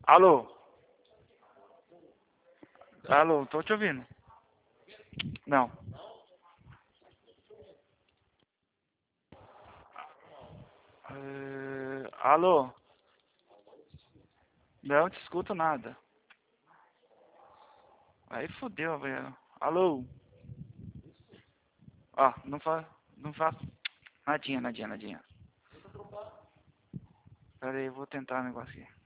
Alô? Alô, tô te ouvindo. Não. Alô? Não te escuto nada. Aí fodeu, velho. Alô? Ó, não faz nadinha. Pera aí, eu vou tentar um negócio aqui.